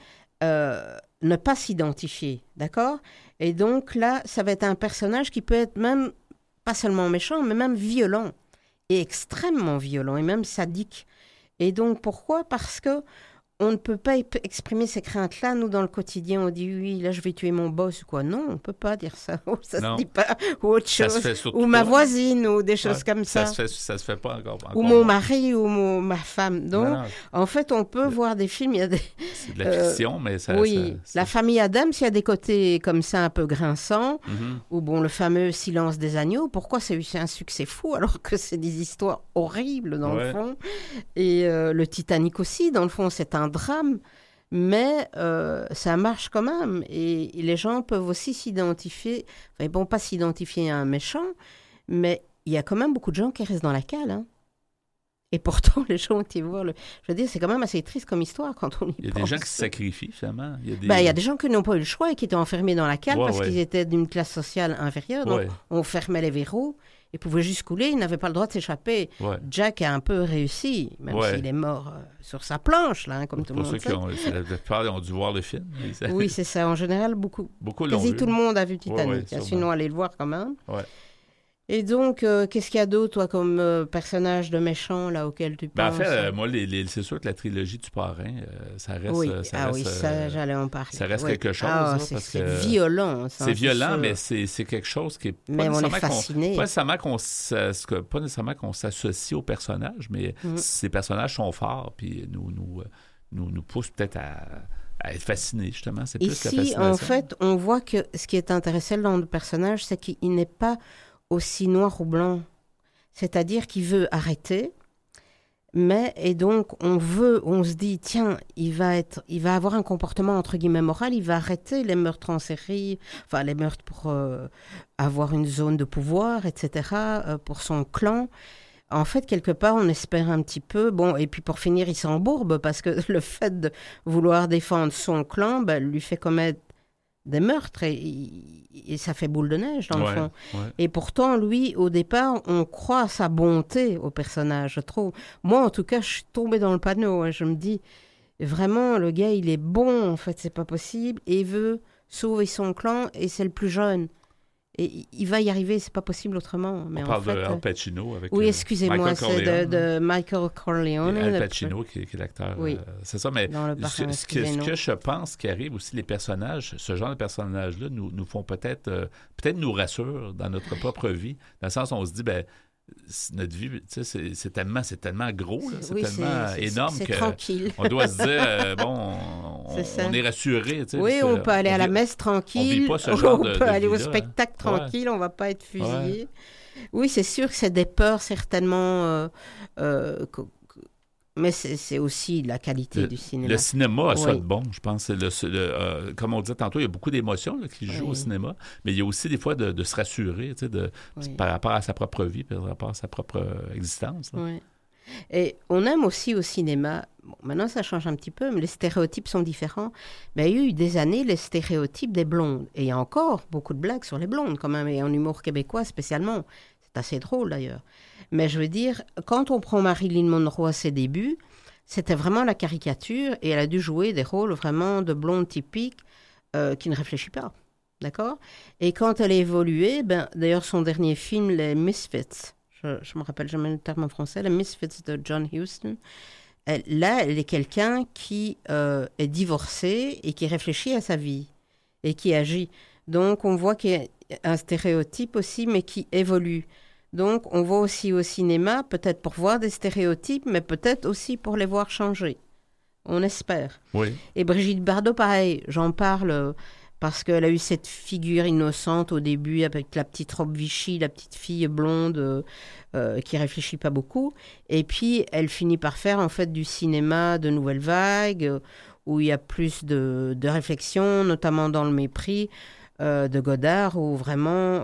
[SPEAKER 9] ne pas s'identifier, d'accord? Et donc, là, ça va être un personnage qui peut être même, pas seulement méchant, mais même violent. Et extrêmement violent, et même sadique. Et donc, pourquoi? Parce que on ne peut pas exprimer ces craintes-là. Nous, dans le quotidien, on dit, oui, là, je vais tuer mon boss ou quoi. Non, on ne peut pas dire ça. Ça ne se dit pas. Ou autre chose.
[SPEAKER 1] Ou
[SPEAKER 9] ma voisine, ou des choses comme ça.
[SPEAKER 1] Ça se fait pas encore.
[SPEAKER 9] Ou mon mari, ou ma femme. Donc, en fait, on peut voir des films. Il y a
[SPEAKER 1] c'est de la fiction, mais ça...
[SPEAKER 9] Oui, la famille Adams, il y a des côtés comme ça un peu grinçants. Ou bon, le fameux Silence des agneaux. Pourquoi c'est un succès fou alors que c'est des histoires horribles, dans le fond. Et le Titanic aussi, dans le fond, c'est un drame, mais ça marche quand même. Et les gens peuvent aussi s'identifier, enfin, ils ne vont pas s'identifier à un méchant, mais il y a quand même beaucoup de gens qui restent dans la cale. Et pourtant, les gens qui voient je veux dire, c'est quand même assez triste comme histoire quand on y pense.
[SPEAKER 1] Il y a des gens qui se sacrifient, finalement. Il
[SPEAKER 9] y a des gens qui n'ont pas eu le choix et qui étaient enfermés dans la cale parce qu'ils étaient d'une classe sociale inférieure. Donc, on fermait les verrous. Ils pouvaient juste couler, ils n'avaient pas le droit de s'échapper. Jack a un peu réussi, même s'il est mort sur sa planche, là, comme tout le monde sait.
[SPEAKER 1] Pour ceux qui ont dû voir le film.
[SPEAKER 9] Oui, c'est ça. En général, beaucoup
[SPEAKER 1] l'ont vu.
[SPEAKER 9] Tout le monde a vu Titanic. Sinon, allez le voir quand même. Et donc, qu'est-ce qu'il y a d'autre, toi, comme personnage de méchant, là, auquel tu penses?
[SPEAKER 1] En fait, moi, c'est sûr que la trilogie du Parrain, ça reste...
[SPEAKER 9] Oui, ça, j'allais en parler.
[SPEAKER 1] Ça reste quelque chose, là, parce
[SPEAKER 9] c'est
[SPEAKER 1] que...
[SPEAKER 9] violent. Ça,
[SPEAKER 1] c'est violent, mais c'est quelque chose qui est...
[SPEAKER 9] Mais on est fasciné.
[SPEAKER 1] Pas nécessairement qu'on s'associe aux personnages, mais ces personnages sont forts, puis nous poussent peut-être à être fascinés, justement. C'est plus la fascination.
[SPEAKER 9] En fait, on voit que ce qui est intéressant dans le personnage, c'est qu'il n'est pas aussi noir ou blanc. C'est-à-dire qu'il veut arrêter, et donc on se dit, tiens, il va avoir un comportement entre guillemets moral, il va arrêter les meurtres en série, enfin les meurtres pour avoir une zone de pouvoir, etc., pour son clan. En fait, quelque part, on espère un petit peu. Bon, et puis pour finir, il s'embourbe parce que le fait de vouloir défendre son clan lui fait commettre des meurtres et ça fait boule de neige dans le fond. Ouais. Et pourtant, lui, au départ, on croit à sa bonté au personnage, je trouve. Moi, en tout cas, je suis tombée dans le panneau. Je me dis, vraiment, le gars, il est bon, en fait, c'est pas possible. Et il veut sauver son clan et c'est le plus jeune. Et il va y arriver, c'est pas possible autrement. Mais
[SPEAKER 1] on parle de Al Pacino avec
[SPEAKER 9] oui, excusez-moi, c'est de Michael Corleone.
[SPEAKER 1] Al Pacino qui est l'acteur.
[SPEAKER 9] Oui.
[SPEAKER 1] C'est ça, mais ce que je pense qui arrive aussi, les personnages, ce genre de personnages-là nous font peut-être nous rassurent dans notre propre vie, dans le sens où on se dit, notre vie, tu sais, c'est tellement gros, là, c'est tellement énorme
[SPEAKER 9] c'est tranquille.
[SPEAKER 1] On doit se dire, on est rassuré. Tu sais,
[SPEAKER 9] oui, on peut aller à la messe tranquille,
[SPEAKER 1] on vit pas ce genre
[SPEAKER 9] on peut aller au spectacle tranquille, on va pas être fusillé. Ouais. Oui, c'est sûr que c'est des peurs certainement, mais c'est aussi la qualité du cinéma.
[SPEAKER 1] Le cinéma a ça de bon, je pense. Comme on disait tantôt, il y a beaucoup d'émotions qui jouent au cinéma, mais il y a aussi des fois de se rassurer par rapport à sa propre vie, par rapport à sa propre existence.
[SPEAKER 9] Oui. Et on aime aussi au cinéma, maintenant ça change un petit peu, mais les stéréotypes sont différents. Mais il y a eu des années les stéréotypes des blondes. Et il y a encore beaucoup de blagues sur les blondes quand même, et en humour québécois spécialement. C'est assez drôle d'ailleurs. Mais je veux dire, quand on prend Marilyn Monroe à ses débuts, c'était vraiment la caricature et elle a dû jouer des rôles vraiment de blonde typique qui ne réfléchit pas. D'accord ? Et quand elle a évolué, d'ailleurs son dernier film, Les Misfits, je me rappelle jamais le terme en français, Les Misfits de John Huston, elle est quelqu'un qui est divorcé et qui réfléchit à sa vie et qui agit. Donc on voit qu'il y a un stéréotype aussi, mais qui évolue. Donc, on va aussi au cinéma, peut-être pour voir des stéréotypes, mais peut-être aussi pour les voir changer. On espère.
[SPEAKER 1] Oui.
[SPEAKER 9] Et Brigitte Bardot, pareil, j'en parle parce qu'elle a eu cette figure innocente au début avec la petite robe Vichy, la petite fille blonde qui réfléchit pas beaucoup. Et puis, elle finit par faire en fait du cinéma de nouvelle vague, où il y a plus de réflexion, notamment dans Le Mépris de Godard, où vraiment...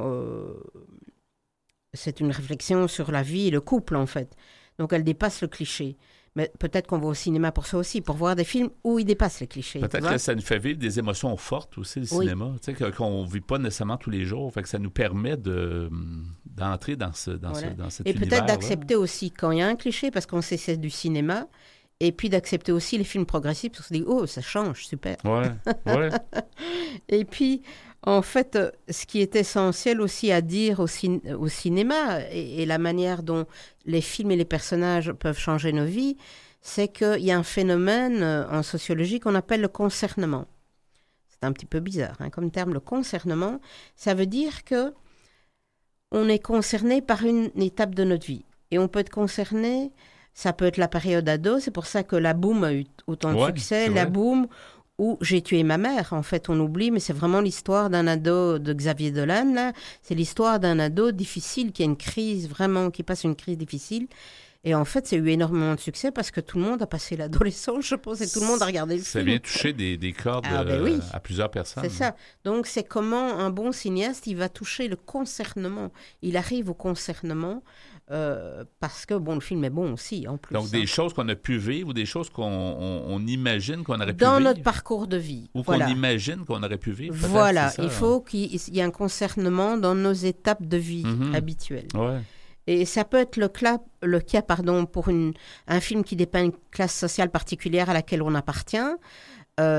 [SPEAKER 9] c'est une réflexion sur la vie et le couple, en fait. Donc, elle dépasse le cliché. Mais peut-être qu'on va au cinéma pour ça aussi, pour voir des films où il dépasse les clichés.
[SPEAKER 1] Peut-être que ça nous fait vivre des émotions fortes aussi, le cinéma, tu sais, qu'on ne vit pas nécessairement tous les jours. Fait que ça nous permet d'entrer dans cet univers.
[SPEAKER 9] Et peut-être d'accepter aussi quand il y a un cliché, parce qu'on sait que c'est du cinéma, et puis d'accepter aussi les films progressifs, parce qu'on se dit, oh, ça change, super.
[SPEAKER 1] Ouais.
[SPEAKER 9] Et puis... En fait, ce qui est essentiel aussi à dire au cinéma et la manière dont les films et les personnages peuvent changer nos vies, c'est qu'il y a un phénomène en sociologie qu'on appelle le concernement. C'est un petit peu bizarre comme terme, le concernement. Ça veut dire que on est concerné par une étape de notre vie. Et on peut être concerné, ça peut être la période ado, c'est pour ça que La Boum a eu autant de succès. La Boum... où J'ai tué ma mère, en fait, on oublie, mais c'est vraiment l'histoire d'un ado de Xavier Dolan, là. C'est l'histoire d'un ado difficile qui a une crise, vraiment, qui passe une crise difficile. Et en fait, ça a eu énormément de succès parce que tout le monde a passé l'adolescence, je pense, et tout le monde a regardé le film.
[SPEAKER 1] Ça vient toucher des cordes à plusieurs personnes.
[SPEAKER 9] C'est ça. Donc, c'est comment un bon cinéaste, il va toucher le concernement. Il arrive au concernement parce que, le film est bon aussi, en plus.
[SPEAKER 1] Donc, des choses qu'on a pu vivre ou des choses qu'on imagine qu'on aurait pu vivre.
[SPEAKER 9] Dans notre parcours de vie.
[SPEAKER 1] Ou qu'on imagine qu'on aurait pu vivre.
[SPEAKER 9] Voilà. Il faut qu'il y ait un concernement dans nos étapes de vie habituelles.
[SPEAKER 1] Ouais.
[SPEAKER 9] Et ça peut être le cas pour un film qui dépeint une classe sociale particulière à laquelle on appartient.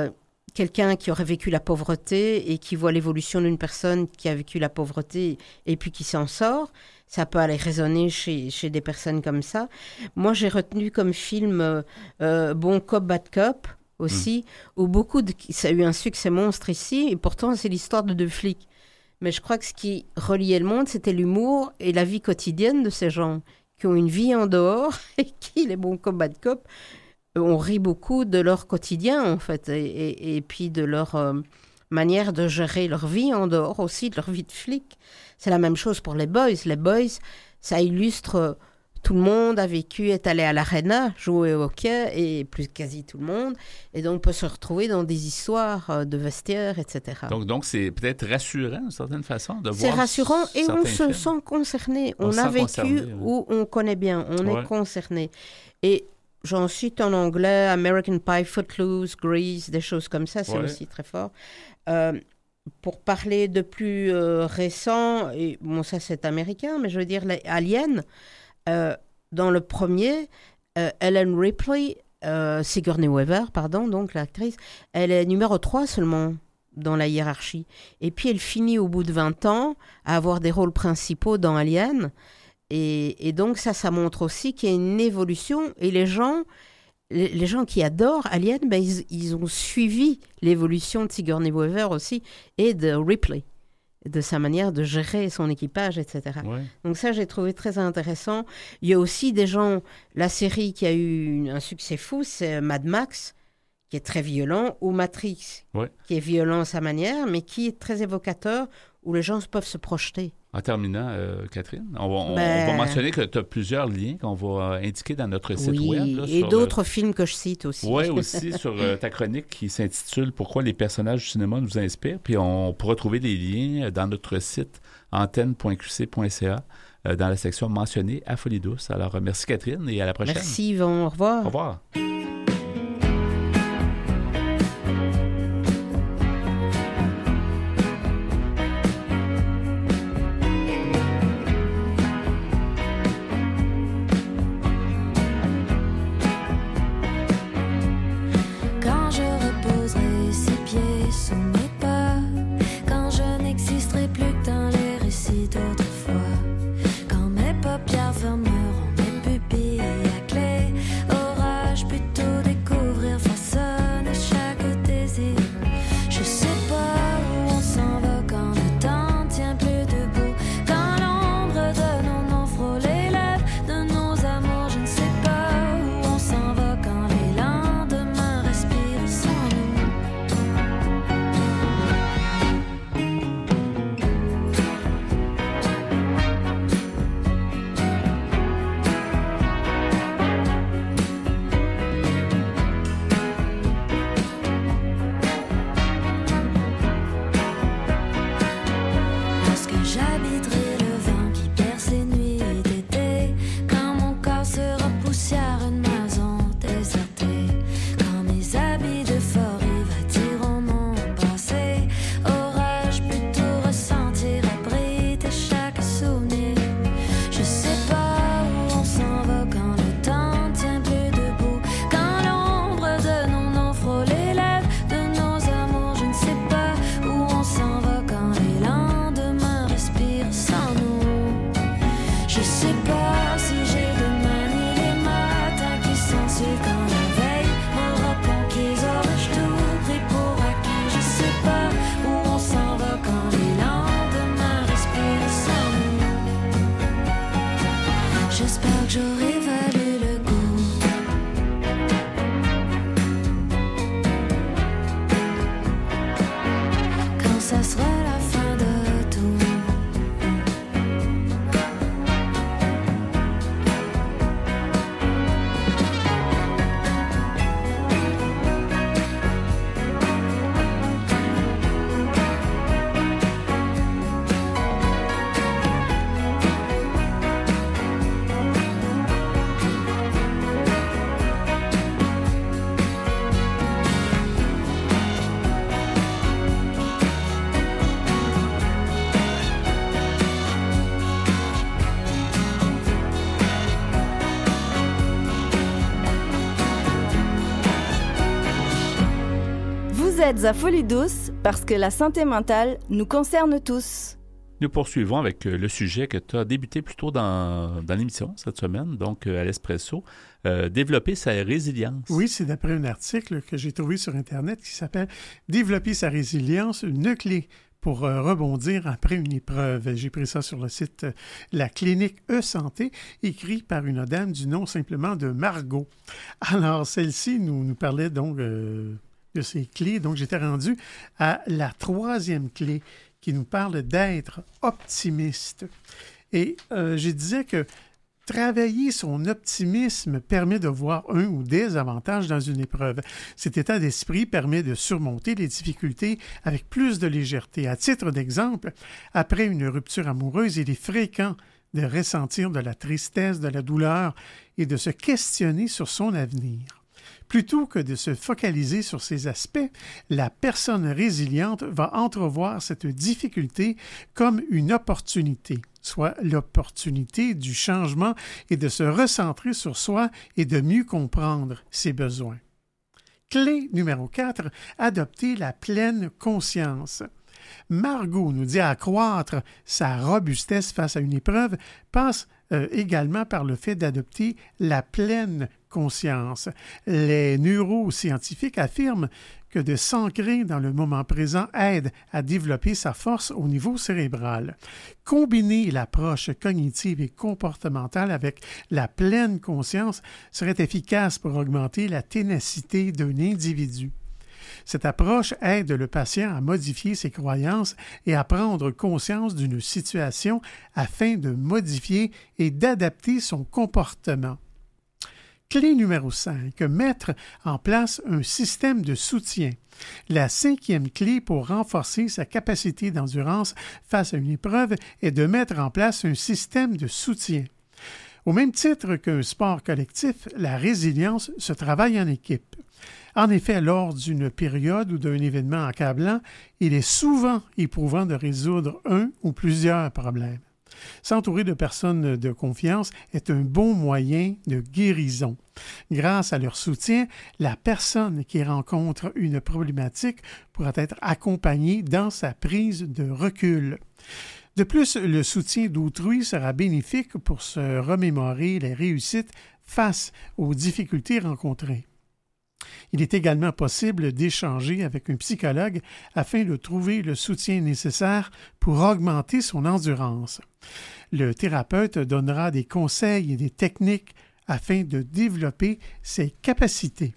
[SPEAKER 9] quelqu'un qui aurait vécu la pauvreté et qui voit l'évolution d'une personne qui a vécu la pauvreté et puis qui s'en sort. Ça peut aller résonner chez des personnes comme ça. Moi, j'ai retenu comme film Bon Cop, Bad Cop aussi, où ça a eu un succès monstre ici, et pourtant, c'est l'histoire de 2 flics. Mais je crois que ce qui reliait le monde, c'était l'humour et la vie quotidienne de ces gens qui ont une vie en dehors et qui, les bons cop, bad cop, on rit beaucoup de leur quotidien, en fait, et puis de leur manière de gérer leur vie en dehors aussi, de leur vie de flic. C'est la même chose pour les boys. Les boys, ça illustre... Tout le monde a vécu, est allé à l'Arena, jouer au hockey, et plus quasi tout le monde. Et donc, on peut se retrouver dans des histoires de vestiaires, etc.
[SPEAKER 1] Donc c'est peut-être rassurant, d'une certaine façon, de voir...
[SPEAKER 9] C'est rassurant, et on se sent concerné. On a vécu où on connaît bien, on est concerné. Et j'en cite en anglais, American Pie, Footloose, Grease, des choses comme ça, c'est aussi très fort. Pour parler de plus récent, et bon, ça c'est américain, mais je veux dire, les Aliens... dans le premier, Ellen Ripley, Sigourney Weaver, pardon, donc l'actrice, elle est numéro 3 seulement dans la hiérarchie. Et puis elle finit au bout de 20 ans à avoir des rôles principaux dans Alien. Et donc ça montre aussi qu'il y a une évolution. Et les gens qui adorent Alien, ben, ils ont suivi l'évolution de Sigourney Weaver aussi et de Ripley, de sa manière de gérer son équipage, etc. Ouais. Donc ça, j'ai trouvé très intéressant. Il y a aussi des gens... La série qui a eu un succès fou, c'est Mad Max, qui est très violent, ou Matrix, qui est violent à sa manière, mais qui est très évocateur, où les gens peuvent se projeter.
[SPEAKER 1] En terminant, Catherine, on va mentionner que tu as plusieurs liens qu'on va indiquer dans notre site web. Là,
[SPEAKER 9] et d'autres films que je cite aussi.
[SPEAKER 1] Oui, aussi sur ta chronique qui s'intitule « Pourquoi les personnages du cinéma nous inspirent ». Puis on pourra trouver des liens dans notre site antenne.qc.ca dans la section mentionnée à Folie Douce. Alors, merci Catherine et à la prochaine.
[SPEAKER 9] Merci Yvon, au revoir.
[SPEAKER 1] Au revoir.
[SPEAKER 10] êtes à Folie Douce parce que la santé mentale nous concerne tous.
[SPEAKER 1] Nous poursuivons avec le sujet que tu as débuté plus tôt dans l'émission cette semaine, donc à l'Espresso, développer sa résilience.
[SPEAKER 7] Oui, c'est d'après un article que j'ai trouvé sur Internet qui s'appelle « Développer sa résilience, une clé pour rebondir après une épreuve ». J'ai pris ça sur le site La Clinique E-Santé, écrit par une dame du nom simplement de Margot. Alors, celle-ci nous parlait donc de ces clés. Donc, j'étais rendu à la 3e clé qui nous parle d'être optimiste. Et je disais que travailler son optimisme permet de voir un ou des avantages dans une épreuve. Cet état d'esprit permet de surmonter les difficultés avec plus de légèreté. À titre d'exemple, après une rupture amoureuse, il est fréquent de ressentir de la tristesse, de la douleur et de se questionner sur son avenir. Plutôt que de se focaliser sur ces aspects, la personne résiliente va entrevoir cette difficulté comme une opportunité, soit l'opportunité du changement et de se recentrer sur soi et de mieux comprendre ses besoins. Clé numéro 4, adopter la pleine conscience. Margot nous dit accroître sa robustesse face à une épreuve passe également par le fait d'adopter la pleine conscience. Les neuroscientifiques affirment que de s'ancrer dans le moment présent aide à développer sa force au niveau cérébral. Combiner l'approche cognitive et comportementale avec la pleine conscience serait efficace pour augmenter la ténacité d'un individu. Cette approche aide le patient à modifier ses croyances et à prendre conscience d'une situation afin de modifier et d'adapter son comportement. Clé numéro 5, mettre en place un système de soutien. La 5e clé pour renforcer sa capacité d'endurance face à une épreuve est de mettre en place un système de soutien. Au même titre qu'un sport collectif, la résilience se travaille en équipe. En effet, lors d'une période ou d'un événement accablant, il est souvent éprouvant de résoudre un ou plusieurs problèmes. S'entourer de personnes de confiance est un bon moyen de guérison. Grâce à leur soutien, la personne qui rencontre une problématique pourra être accompagnée dans sa prise de recul. De plus, le soutien d'autrui sera bénéfique pour se remémorer les réussites face aux difficultés rencontrées. Il est également possible d'échanger avec un psychologue afin de trouver le soutien nécessaire pour augmenter son endurance. Le thérapeute donnera des conseils et des techniques afin de développer ses capacités.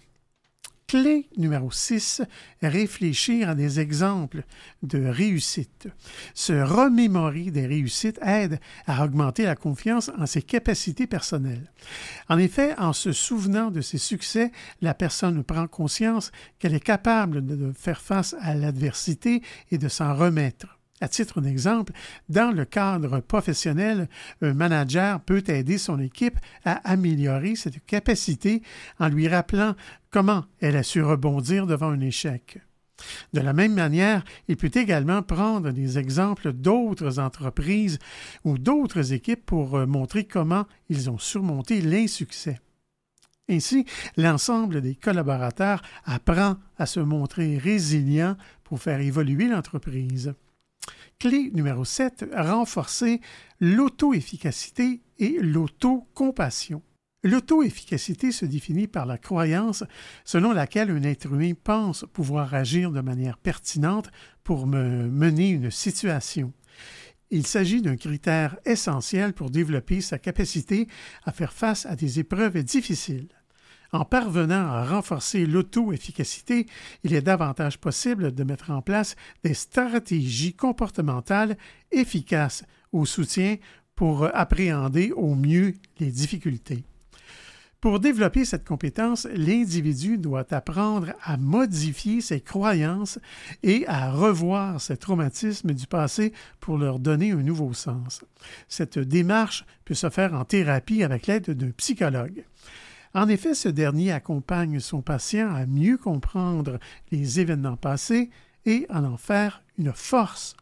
[SPEAKER 7] Clé numéro 6, réfléchir à des exemples de réussite. Se remémorer des réussites aide à augmenter la confiance en ses capacités personnelles. En effet, en se souvenant de ses succès, la personne prend conscience qu'elle est capable de faire face à l'adversité et de s'en remettre. À titre d'exemple, dans le cadre professionnel, un manager peut aider son équipe à améliorer cette capacité en lui rappelant comment elle a su rebondir devant un échec. De la même manière, il peut également prendre des exemples d'autres entreprises ou d'autres équipes pour montrer comment ils ont surmonté l'insuccès. Ainsi, l'ensemble des collaborateurs apprend à se montrer résilient pour faire évoluer l'entreprise. Clé numéro 7, renforcer l'auto-efficacité et l'auto-compassion. L'auto-efficacité se définit par la croyance selon laquelle un être humain pense pouvoir agir de manière pertinente pour mener une situation. Il s'agit d'un critère essentiel pour développer sa capacité à faire face à des épreuves difficiles. En parvenant à renforcer l'auto-efficacité, il est davantage possible de mettre en place des stratégies comportementales efficaces au soutien pour appréhender au mieux les difficultés. Pour développer cette compétence, l'individu doit apprendre à modifier ses croyances et à revoir ses traumatismes du passé pour leur donner un nouveau sens. Cette démarche peut se faire en thérapie avec l'aide d'un psychologue. En effet, ce dernier accompagne son patient à mieux comprendre les événements passés et à en faire une force.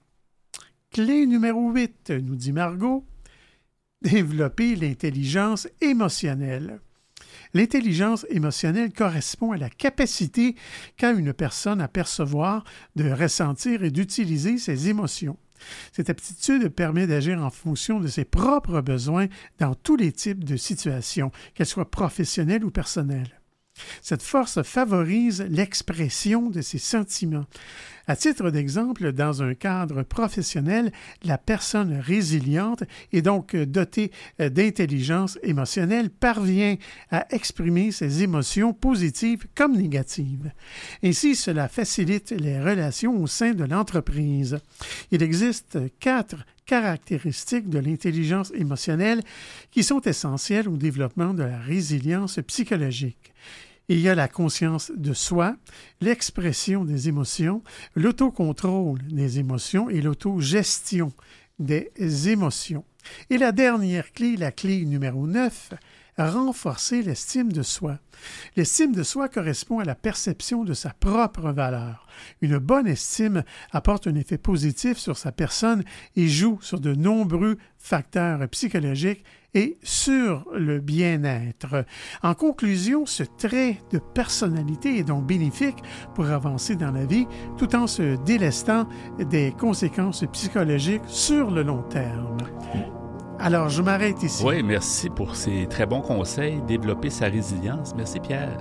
[SPEAKER 7] Clé numéro 8, nous dit Margot, développer l'intelligence émotionnelle. L'intelligence émotionnelle correspond à la capacité qu'a une personne à percevoir, de ressentir et d'utiliser ses émotions. Cette aptitude permet d'agir en fonction de ses propres besoins dans tous les types de situations, qu'elles soient professionnelles ou personnelles. Cette force favorise l'expression de ses sentiments. À titre d'exemple, dans un cadre professionnel, la personne résiliente et donc dotée d'intelligence émotionnelle parvient à exprimer ses émotions positives comme négatives. Ainsi, cela facilite les relations au sein de l'entreprise. Il existe 4 caractéristiques de l'intelligence émotionnelle qui sont essentielles au développement de la résilience psychologique. Il y a la conscience de soi, l'expression des émotions, l'autocontrôle des émotions et l'autogestion des émotions. Et la dernière clé, la clé numéro 9, renforcer l'estime de soi. L'estime de soi correspond à la perception de sa propre valeur. Une bonne estime apporte un effet positif sur sa personne et joue sur de nombreux facteurs psychologiques et sur le bien-être. En conclusion, ce trait de personnalité est donc bénéfique pour avancer dans la vie tout en se délestant des conséquences psychologiques sur le long terme. Alors, je m'arrête ici.
[SPEAKER 1] Oui, merci pour ces très bons conseils. Développer sa résilience. Merci, Pierre.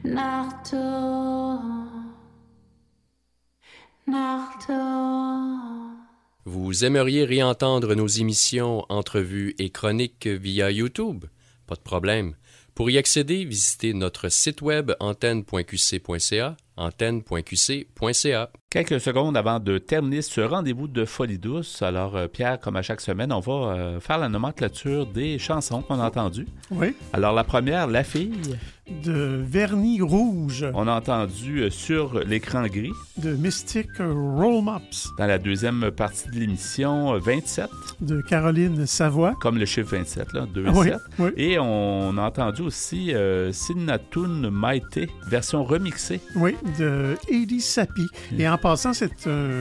[SPEAKER 11] Vous aimeriez réentendre nos émissions, entrevues et chroniques via YouTube? Pas de problème. Pour y accéder, visitez notre site web antenne.qc.ca, antenne.qc.ca.
[SPEAKER 1] Quelques secondes avant de terminer ce rendez-vous de Folie douce. Alors, Pierre, comme à chaque semaine, on va faire la nomenclature des chansons qu'on a entendues.
[SPEAKER 7] Oui.
[SPEAKER 1] Alors, la première, La fille.
[SPEAKER 7] De Vernis rouge.
[SPEAKER 1] On a entendu Sur l'écran gris.
[SPEAKER 7] De Mystic Roll Mops.
[SPEAKER 1] Dans la deuxième partie de l'émission, 27.
[SPEAKER 7] De Caroline Savoie.
[SPEAKER 1] Comme le chiffre 27, là, 2
[SPEAKER 7] oui,
[SPEAKER 1] 7.
[SPEAKER 7] Oui.
[SPEAKER 1] Et on a entendu aussi Sinnatun Maite, version remixée.
[SPEAKER 7] Oui, de Eddie Sapi. Et en passant, c'est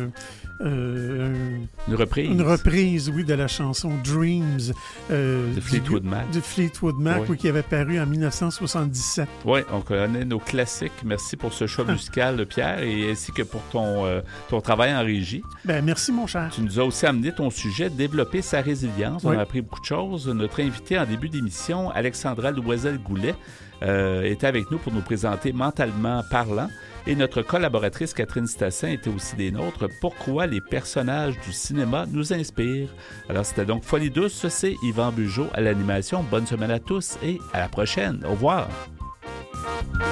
[SPEAKER 1] une reprise.
[SPEAKER 7] Une reprise, oui, de la chanson Dreams
[SPEAKER 1] de Fleetwood Mac.
[SPEAKER 7] De Fleetwood Mac, oui, qui avait paru en 1977.
[SPEAKER 1] Oui, on connaît nos classiques. Merci pour ce choix musical, Pierre, et ainsi que pour ton travail en régie.
[SPEAKER 7] Ben, merci, mon cher.
[SPEAKER 1] Tu nous as aussi amené ton sujet, développer sa résilience.
[SPEAKER 7] Oui.
[SPEAKER 1] On a appris beaucoup de choses. Notre invité en début d'émission, Alexandra Loisel-Goulet, était avec nous pour nous présenter Mentalement parlant. Et notre collaboratrice Catherine Stassin était aussi des nôtres. Pourquoi les personnages du cinéma nous inspirent? Alors, c'était donc Folie douce. C'est Yvan Bugeaud à l'animation. Bonne semaine à tous et à la prochaine. Au revoir.